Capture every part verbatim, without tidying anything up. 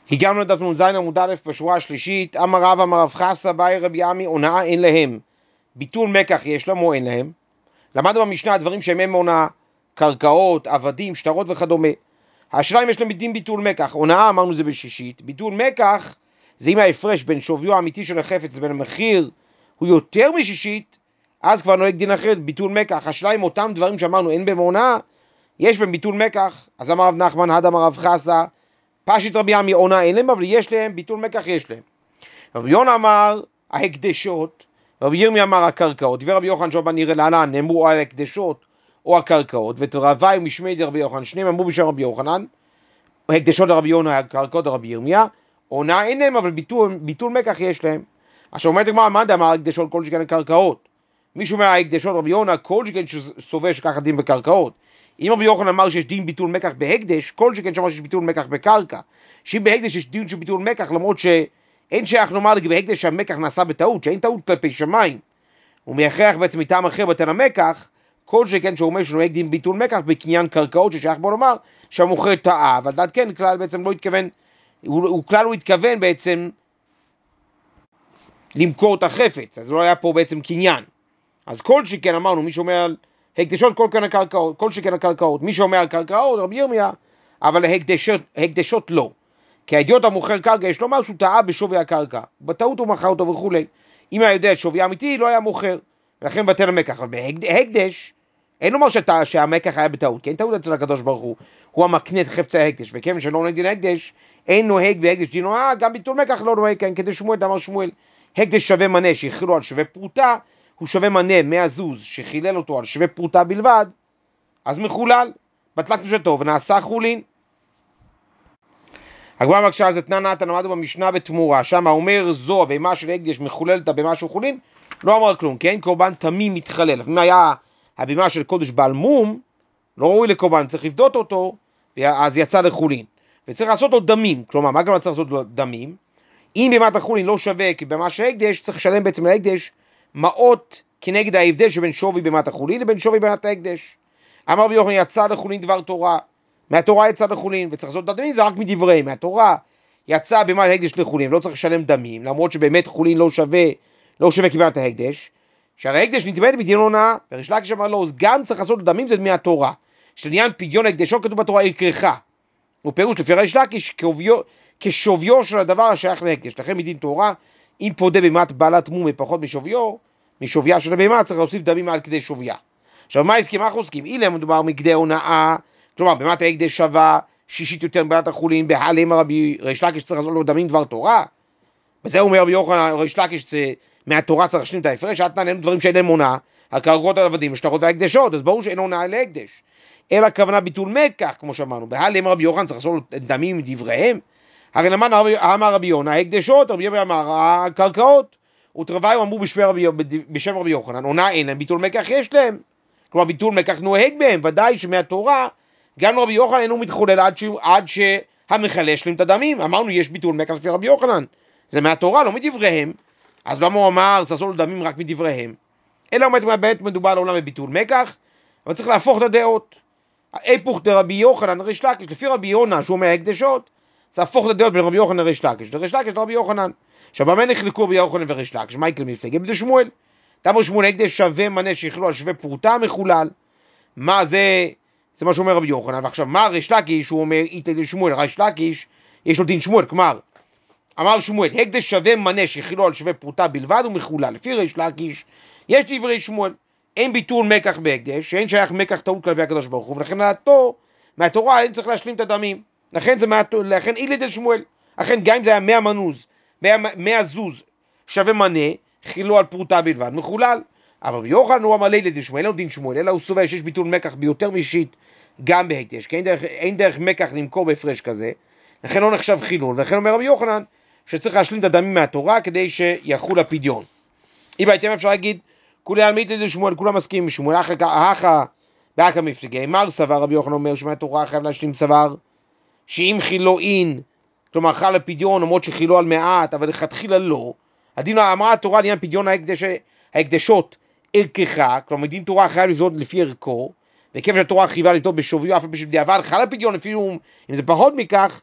הגענו לדף נ"ז עמוד א' בשורה השלישית. אמר רב אמר רב חסה באי רבי עמי, הונאה אין להם, ביטול מקח יש להם או אין להם. למדנו במשנה הדברים שהם הם הונאה, קרקעות, עבדים, שטרות וכדומה. השאלה אם יש להם דין ביטול מקח. הונאה אמרנו זה בשישית, ביטול מקח זה אם ההפרש בין שוויו האמיתי של החפץ לבין המחיר הוא יותר משישית, אז כבר נוהג דין אחרת, ביטול מקח. השאלה אם אותם דברים שאמרנו אין בהם הונאה, יש בהם ביטול מקח. אז אמר רב נחמן, הד אמר רב חסה, פשיט רבי עמי, הונאה אין להם, אבל יש להם, ביטול מקח יש להם. רבי יונה אמר ההקדשות, רבי ירמיה אמר הקרקעות, ורבי יוחנן שוב נראה להלן, נאמרו על ההקדשות או הקרקעות, ותרבי ומשמי דרבי יוחנן, שניהם אמרו בשם רבי יוחנן, ההקדשות לרבי יונה, הקרקעות לרבי ירמיה, הונאה אין להם, אבל ביטול, ביטול מקח יש להם. עכשיו אומרת הגמרא, מה אמר ההקדשות כל שכן הקרקעות? מישהו מההקדשות רבי יונה, כל שכן סובר שככה דין בקרקעות. אם רבי יוחנן אמר שיש דין ביטול מקח בהקדש, כל שכן שאמר שיש ביטול מקח בקרקע, שאם בהקדש יש דין של ביטול מקח, למרות שאין שייך לומר לגבי הקדש שהמקח נעשה בטעות, שאין טעות כלפי שמיים, הוא מייחח בעצם מטעם אחר בטל המקח, כל שכן שהוא אומר שנוהג דין ביטול מקח בקניין קרקעות, ששייך בו לומר שהמוכר טעה, אבל דעת כן, כלל בעצם לא התכוון, הוא, הוא כלל הוא התכוון בעצם למכור את החפץ, אז לא היה פה בעצם קניין. אז כל שכן אמרנו, מי שאומר על הקדשות כל כאן הקרקעות, כל שכן הקרקעות, מי שאומר על קרקעות, רבי ירמיה, אבל הקדשות, הקדשות לא. כי הידיעות המוכר קרקע, יש לומר שהוא טעה בשווי הקרקע, בטעות הוא מכר אותו וכו'. אם היה יודע שווי אמיתי, לא היה מוכר, ולכן בטל המקח. אבל בהקדש, אין לומר שטע, שהמקח היה בטעות, כי אין טעות אצל הקדוש ברוך הוא, הוא המקנה את חפצי ההקדש, וכיוון שלא נוהג דין הקדש, אין נוהג בהקדש דין הונאה, גם ביטול מקח לא נוהג, כן, כדי שמואל, אמר שמואל, הקדש שווה מנה שהחילו על שווה פרוטה, הוא שווה מנה מהזוז שחילל אותו על שווה פרוטה בלבד, אז מחולל, בטלה קדושתו ונעשה חולין. הגמרא מקשה על זה, תנא נתן, למדנו במשנה בתמורה, שם אומר זו הבהמה של הקדש מחוללת הבהמה של חולין, לא אמר כלום, כי אין קורבן תמים מתחלל. אם היה הבהמה של קודש בעל מום, לא ראוי לקורבן, צריך לבדות אותו, אז יצא לחולין. וצריך לעשות לו דמים, כלומר, מה גם צריך לעשות לו דמים? אם בהמת החולין לא שווה כבהמה של הקדש, צריך לשלם בעצם להקדש מעות כנגד ההבדל שבין שווי בהמת החולין לבין שווי בהמת ההקדש. אמר רבי יוחנן, יצא לחולין דבר תורה, מהתורה יצא לחולין, וצריך לעשות דמים, זה רק מדברי, מהתורה יצא בהמת ההקדש לחולין, ולא צריך לשלם דמים, למרות שבאמת חולין לא שווה, לא שווה כבהמת ההקדש, שהרי ההקדש נתמד בדין הונאה, וריש לקיש אמר לו, אז גם צריך לעשות דמים, זה מהתורה, שלעניין פדיון ההקדשות כתוב בתורה יקרחה, הוא פירוש לפי ריש לקיש כשוויו של הדבר השייך להקדש, לכן מדין תורה, אם פודה בהמת בעלת מום פחות משוויו, משוויה של הבהמה, צריך להוסיף דמים על כדי שוויה. עכשיו מה הסכים? מה אנחנו עוסקים? אילם מדובר מכדי הונאה, כלומר בהמת ההקדש שווה שישית יותר מבהמת החולין, בהלם רבי ריש לקיש צריך לעשות לו דמים דבר תורה, וזה אומר רבי יוחנן, ריש לקיש מהתורה צריך להשלים את ההפרש, עד נענו דברים שאין להם הונאה, הקרקעות העבדים, השטרות וההקדשות, אז ברור שאין הונאה להקדש, אלא הכוונה ביטול מקח, כמו שאמרנו, בהלם רבי יוחנן צריך לעשות לו דמים מדבריהם, הרי למה אמר רבי יונה, ההקדשות, רבי יונה אמר הקרקעות, ותרוויו אמרו בשם רבי יוחנן, הונאה אין להם, ביטול מקח יש להם, כלומר ביטול מקח נוהג בהם, ודאי שמהתורה, גם רבי יוחנן אינו מתחולל עד, ש... עד שהמחלל ישלים את הדמים, אמרנו יש ביטול מקח לפי רבי יוחנן, זה מהתורה, לא מדבריהם, אז למה הוא אמר, צריך לעשות דמים רק מדבריהם, אלא עומד מהבית מדובר על עולם בביטול מקח, אבל צריך להפוך את הדעות, ההפוך דרבי יוחנן ריש לקיש, לפי רבי יונה שהוא אומר הקדשות, זה הפוך את הדעות בין רבי יוחנן לריש לקיש, לריש לקיש לרבי יוחנן, עכשיו במה נחלקו רבי יוחנן וריש לקיש, מה יקרה מפלגה? בדי שמואל, תאמר שמואל הקדש שווה מנה שיכלו על שווה פרוטה מחולל, מה זה, זה מה שאומר רבי יוחנן, ועכשיו מה ריש לקיש, הוא אומר איתה לשמואל, ריש לקיש, יש לו דין שמואל, כלומר, אמר שמואל, הקדש שווה מנה שיכלו על שווה פרוטה בלבד ומחולל, לפי ריש לקיש, יש דברי שמואל, אין ביטול מקח בהקדש, שאין שייך מקח טעות כלפי הקדוש ברוך הוא, ולכן מהתור, מהתורה אין צריך להשלים את הדמים, לכן זה מהתור, לכן אילי דל שמואל, לכן גם אם זה היה מאה מנוז, מאה זוז, שווה מנה, חילו על פרוטה בלבד, מחולל, אבל רבי יוחנן הוא אמר לילי דל שמואל, אין לו דין שמואל, אלא הוא סובר שיש ביטול מקח ביותר משישית, גם בהקדש, כי אין דרך, אין דרך מקח למכור בהפרש כזה, לכן לא נחשב חילול, ולכן אומר רבי יוחנן, שצריך להשלים את הדמים מהתורה, כדי שיחול הפדיון. אם הייתם אפשר להגיד, כולי על מיתלי דל שמואל, כולם מסכים עם שמואל, אחא באקא מפלגי, מר סבר רבי יוחנן אומר שמהתורה חייב להשלים סבר, שאם חילו אין, כלומר חל הפדיון, למרות שחילו על מעט, אבל לכתחילה לא, הדין אמרה התורה לעניין פדיון ההקדש, ההקדשות ערכך, כלומר דין תורה חייב לבדות לפי ערכו, וכיוון שהתורה חייבה לבדות בשוויו, אף על פי שבדיעבד חל הפדיון, אפילו אם זה פחות מכך,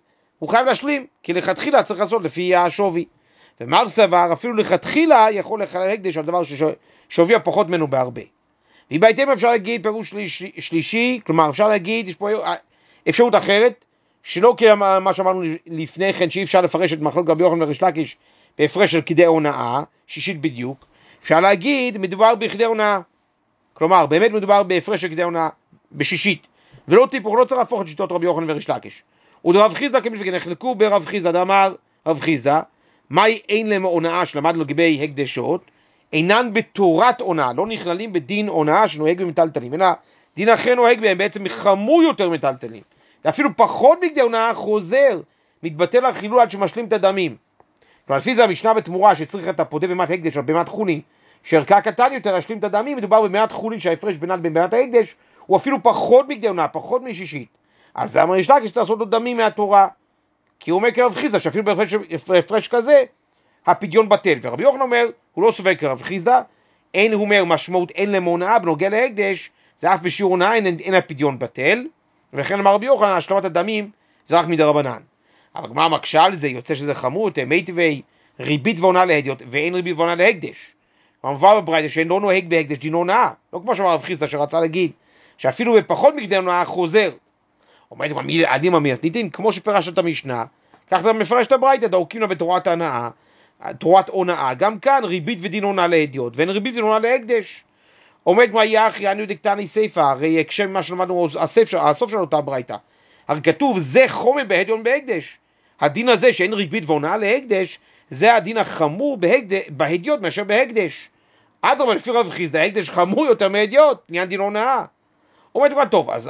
הוא חייב להשלים, כי לכתחילה צריך לעשות לפי השווי. ומר סבר, אפילו לכתחילה יכול לחלל הקדש על דבר ששווי הפחות ממנו בהרבה. ובהתאם אפשר להגיד פירוש שלישי, שלישי, כלומר אפשר להגיד, יש פה אפשרות אחרת, שלא כמה שאמרנו לפני כן, שאי אפשר לפרש את מחלוקת רבי יוחנן וריש לקיש בהפרש של כדי הונאה, שישית בדיוק, אפשר להגיד, מדובר בכדי הונאה. כלומר, באמת מדובר בהפרש של כדי הונאה, בשישית. ולא טיפוך, לא צריך להפוך את שיטות רבי יוחנן וריש לקיש. ודרב חיסדא כמשווה, נחלקו ברב חיסדא, אמר רב חיסדא, מהי אין להם הונאה שלמדנו לגבי הקדשות, אינן בתורת הונאה, לא נכללים בדין הונאה שנוהג במטלטלים, אלא דין אחר נוהג בהם בעצם חמור יותר מטלטלים. אפילו פחות מכדי הונאה חוזר, מתבטל החילול עד שמשלים את הדמים. כלומר, לפי זה המשנה בתמורה שצריך את הפודה במעט הקדש או במעט חולין, שערכה קטן יותר להשלים את הדמים, מדובר במעט חולין שההפרש בינה לבין במעט ההקדש, הוא אפילו פחות מכדי הונאה, פחות משישית. אז זה אמר ריש לקיש שצריך לעשות לו דמים מהתורה. כי הוא אומר כרב חיסדא, שאפילו בהפרש כזה, הפדיון בטל. ורבי יוחנן אומר, הוא לא סובר כרב חיסדא, אין הוא אומר משמעות אין להם הונאה, בנוגע להקדש, זה אף בשיעור הונאה, אין, אין הפדיון בטל. ולכן אמר רבי יוחנן, השלמת הדמים זה רק מדרבנן. אבל מה מקשה על זה? יוצא שזה חמור, מייטבי ריבית והונאה להדיוט, ואין ריבית והונאה להקדש. המובא בברייתא שאין לא נוהג בהקדש דין הונאה, לא כמו שאמר רב חיסדא שרצה להגיד, שאפילו בפחות מכדי הונאה חוזר. אומרת, עדים המתניתין, כמו שפרש את המשנה, כך אתה מפרש את הברייתא, דאוקים לה בתורת ההנאה, תורת הונאה, גם כאן ריבית ודין הונאה להדיוט, ואין ריבית ודין הונאה להקדש. עומד מה יחי, אני יודע קטני סייפה, הרי כשם מה שלמדנו, הסוף של אותה ברייתא, הרי כתוב, זה חומר בהדיון בהקדש. הדין הזה שאין ריבית והונאה להקדש, זה הדין החמור בהדיוט מאשר בהקדש. אדרבה, לפי רב חיסדא, ההקדש חמור יותר מהדיוט, עניין דין הונאה. עומד מה טוב, אז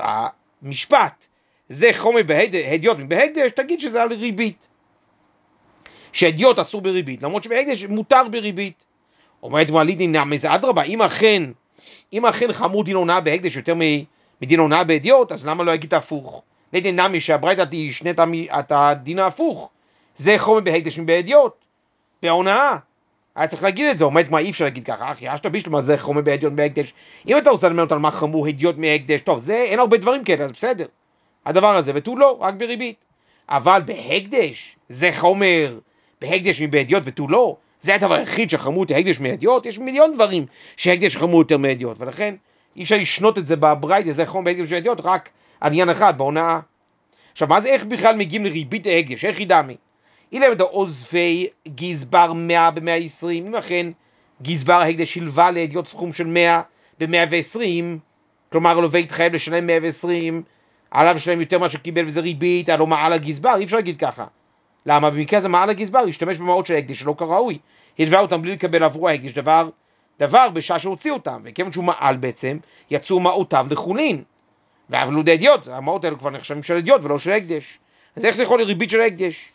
המשפט, זה חומר בהדיוט בהקדש, תגיד שזה על ריבית. שהדיוט אסור בריבית, למרות שבהקדש מותר בריבית. אומרת מה לידין, זה אדרבה, אם אכן, אם אכן חמור דין הונאה בהקדש יותר מדין הונאה בהדיוט, אז למה לא יגיד הפוך? לידין נמי שהברייתא תשנה את הדין ההפוך, זה חומר בהקדש בהדיוט, בהונאה. היה צריך להגיד את זה, אומרת מה אי אפשר להגיד ככה, אחי, אשתה בישלמה זה חומר בהדיוט בהקדש. אם אתה רוצה ללמד אותנו מה חמור הדיוט מהקדש, טוב, זה אין הרבה דברים כאלה, אז בסדר. הדבר הזה, ותו לא, רק בריבית. אבל בהקדש, זה חומר בהקדש מבהדיוט ותו לא, זה הדבר היחיד שחמור את ההקדש מהדיוט, יש מיליון דברים שהקדש חמור יותר מהדיוט, ולכן אי אפשר לשנות את זה בברייתא, זה חומר בהקדש מהדיוט, רק עניין אחד, בהונאה. עכשיו, מה זה, איך בכלל מגיעים לריבית ההקדש? איך ידעמי? אילם את העוזפי גזבר מאה ב-מאה ועשרים, אם אכן גזבר ההקדש הלווה להדיוט סכום של מאה ב-מאה ועשרים, כלומר הלווה התחייב לשלם מאה ועשרים, עליו שלם יותר מה שקיבל וזה ריבית, הלוא מעל הגזבר, אי אפשר להגיד ככה. למה? במקרה הזה מעל הגזבר, ישתמש במעות של ההקדש שלא כראוי. הלווה אותם בלי לקבל עבורו ההקדש, דבר, דבר בשעה שהוציא אותם, וכיוון שהוא מעל בעצם, יצאו מעותיו לחולין. ועבלו די הדיוט, המעות האלו כבר נחשבים של הדיוט ולא של ההקדש. אז איך זה יכול לריבית של ההקדש?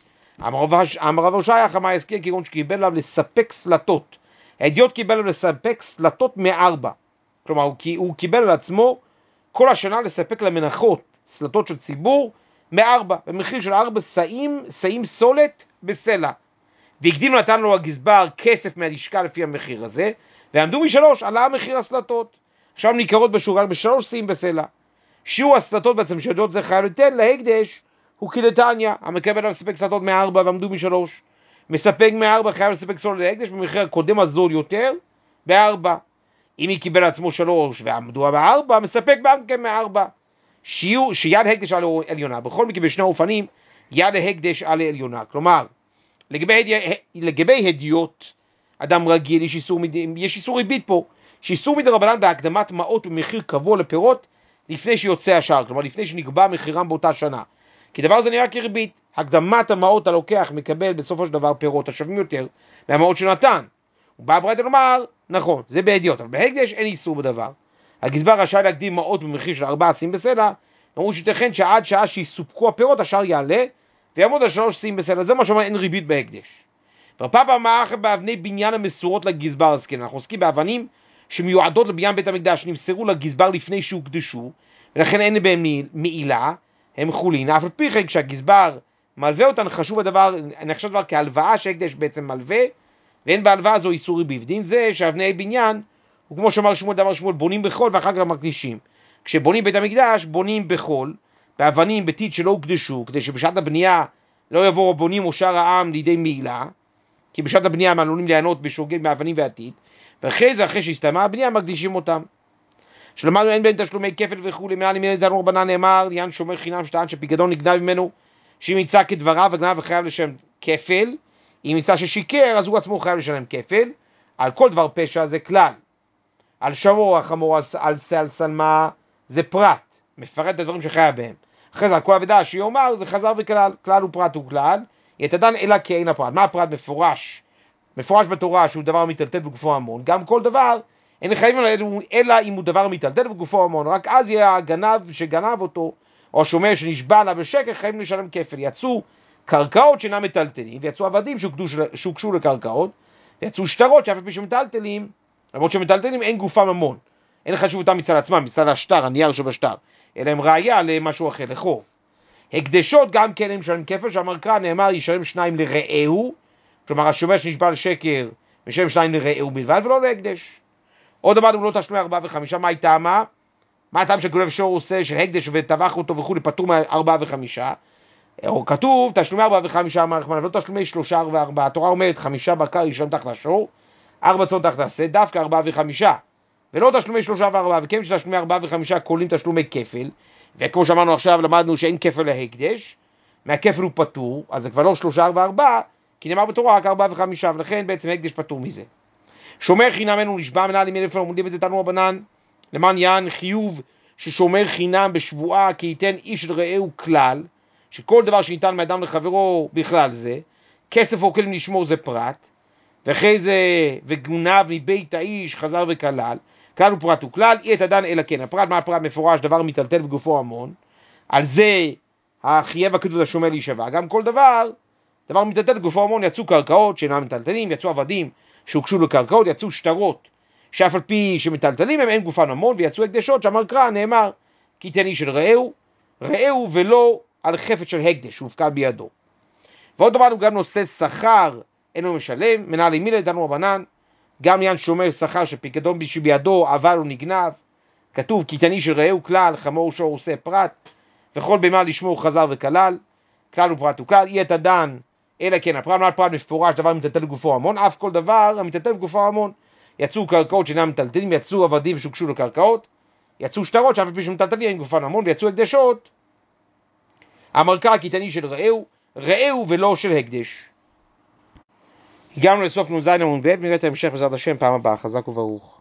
אמר רב הושעיה חמה הזכיר כגון שקיבל עליו לספק סלטות. ההדיוט קיבל עליו לספק סלטות מארבע. כלומר, הוא, הוא קיבל על עצמו כל השנה לספק למנחות סלטות של ציבור מארבע, במחיר של ארבע סעים, סעים סולת בסלע. והקדים נתן לו הגזבר כסף מהלשכה לפי המחיר הזה, ועמדו משלוש, עלה מחיר הסלטות. עכשיו ניכרות בשוק בשלוש סעים בסלע. שיעור הסלטות בעצם שיודעות זה חייב לתת להקדש, הוא כדתניא, המקבל עליו לספק סלטות מארבע ועמדו משלוש. מספק מארבע חייב לספק סולת להקדש במחיר הקודם הזול יותר, בארבע. אם היא קיבל עצמו שלוש ועמדו בארבע, מספק גם מארבע. שיעור, שיד הקדש על עליונה. בכל מקרה בשני האופנים, יד הקדש על עליונה. כלומר, לגבי, לגבי הדיוט, אדם רגיל, יש איסור, יש איסור ריבית פה, שאיסור מדרבנן בהקדמת מעות במחיר קבוע לפירות, לפני שיוצא השער, כלומר לפני שנקבע מחירם באותה שנה. כי דבר זה נראה כריבית, הקדמת המעות הלוקח מקבל בסופו של דבר פירות השווים יותר מהמעות שנתן. הוא בא ברייתא לומר, נכון, זה בהדיוט, אבל בהקדש אין איסור בדבר. הגזבר רשאי להקדים מעות במחיר של ארבעה סעים בסלע, אמרו שתכן שעד שעה שיסופקו הפירות השאר יעלה, ויעמוד על שלוש סעים בסלע, זה מה שאומר אין ריבית בהקדש. ורפא במערכת באבני בניין המסורות לגזבר, אז כן, אנחנו עוסקים באבנים שמיועדות לבניין בית המקדש, נמסרו לגזבר לפני שהוקדשו, ולכן אין בהם מעילה, הם חולין, אף על פי כן כשהגזבר מלווה אותן, חשוב הדבר, נחשב דבר כהלוואה שהקדש בעצם מלווה, ואין בהלוואה הזו איסור ריבית. דין זה שאבני בניין, הוא כמו שאמר שמואל דבר שמואל, בונים בחול ואחר כך מקדישים. כשבונים בית המקדש, בונים בחול, באבנים, בטיט שלא הוקדשו, כדי שבשעת הבנייה לא יבואו הבונים או שאר העם לידי מעילה, כי בשעת הבנייה הם עלולים ליהנות בשוגג מאבנים ועתיד, ואחרי זה, אחרי שהסתיימה הבנייה, מקדישים אותם. שלמדנו אין בין תשלומי כפל וכו', למען אם ילד תנו רבנן נאמר, לעניין שומר חינם שטען שפיקדון נגנב ממנו, שאם ימצא כדבריו וגנב וחייב לשלם כפל, אם ימצא ששיקר, אז הוא עצמו חייב לשלם כפל, על כל דבר פשע זה כלל. על שמור, החמור, על סל סלמה, זה פרט, מפרט את הדברים שחייב בהם. אחרי זה, על כל עבודה שיאמר, זה חזר וכלל, כלל ופרט הוא כלל, יתדן אלא כאין הפרט. מה הפרט מפורש? מפורש בתורה שהוא דבר מטלטל בגופו המון, גם כל דבר, אין חייבים אלא אם הוא דבר מטלטל בגופו המון, רק אז יהיה הגנב שגנב אותו, או השומר שנשבע לה בשקר, חייבים לשלם כפל. יצאו קרקעות שאינם מטלטלים, ויצאו עבדים שהוקשו לקרקעות, ויצאו שטרות שאף על פי שמטלטלים, למרות שמטלטלים אין גופם המון, אין חשיבותם מצד עצמם, מצד השטר, הנייר שבשטר, אלא הם ראיה למשהו אחר, לחוב. הקדשות גם כן הם משלם כפל, שהמרקע נאמר ישלם שניים לרעהו, כלומר השומר שנשבע לשקר משלם שניים לרעהו בלבד ולא להקדש. עוד דבר הוא לא תשלומי ארבעה וחמישה, מה הייתה מה? מה הטעם שגונב שור עושה של הקדש וטבח אותו וכו' פטור מארבעה וחמישה? או כתוב תשלומי ארבעה וחמישה מרחמנה, לא תשלומי שלושה וארבעה. התורה אומרת חמישה בקר ישלם תחת השור, ארבע צאן תחת השה, דווקא ארבעה וחמישה. ולא תשלומי שלושה וארבעה, וכן שתשלומי ארבעה וחמישה כוללים תשלומי כפל, וכמו שאמרנו עכשיו למדנו שאין כפל להקדש, מהכפל הוא פטור, אז זה כבר לא שלושה וארבעה, כי נאמר בתורה רק ארבעה וחמישה, ולכן בעצם הקדש פטור מזה. שומר חינם אינו נשבע מנהלים אלף לומדים את זה תנו רבנן, למען יען חיוב ששומר חינם בשבועה כי ייתן איש אל רעהו כלל, שכל דבר שניתן מאדם לחברו בכלל זה, כסף או כלים לשמור זה פרט, ואחרי זה וגונב מבית האיש חזר וכלל, כלל ופרט הוא כלל, אי את הדן אלא כן. הפרט, מה הפרט מפורש? דבר מטלטל בגופו המון, על זה החייב הכתוב השומר להישבע. גם כל דבר, דבר מטלטל בגופו המון, יצאו קרקעות שאינם מטלטלים, יצאו עבדים שהוקשו לקרקעות, יצאו שטרות שאף על פי שמטלטלים הם אין גופן המון, ויצאו הקדשות שהמרקע נאמר כי ייתן איש של רעהו, רעהו ולא על חפץ של הקדש שהופקד בידו. ועוד דבר הוא גם נושא שכר אינו משלם, מנהלים מילה תנו רבנן, גם יען שומר שכר שפיקדון בידו אבל הוא נגנב, כתוב כי ייתן איש של רעהו כלל, חמור שור עושה פרט, וכל במה לשמור חזר וכלל, כלל ופרט הוא כלל, אי את הדן אלא כן. הפרט, מה הפרט מפורש? דבר מטלטל בגופו המון, אף כל דבר המטלטל בגופו המון. יצאו קרקעות שאינם מטלטלים, יצאו עבדים שהוקשו לקרקעות, יצאו שטרות שאף על פי שמטלטלים אין גופן המון, ויצאו הקדשות. המרקע כי ייתן איש של רעהו, רעהו ולא של הקדש. הגענו לסוף נ"ז עמוד ב', ונראה את ההמשך בעזרת השם פעם הבאה. חזק וברוך.